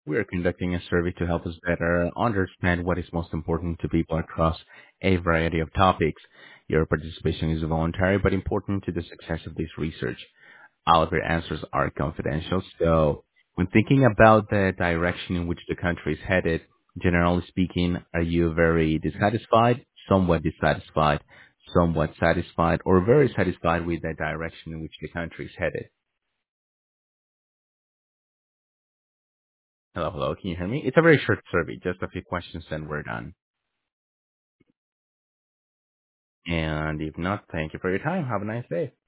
We are conducting a survey to help us better understand what is most important to people across a variety of topics. Your participation is voluntary but important to the success of this research. All of your answers are confidential. So when thinking about the direction in which the country is headed, generally speaking, are you very dissatisfied, somewhat dissatisfied, somewhat satisfied, or very satisfied with the direction in which the country is headed? Hello, hello. Can you hear me? It's a very short survey, just a few questions, and we're done. And if not, thank you for your time. Have a nice day.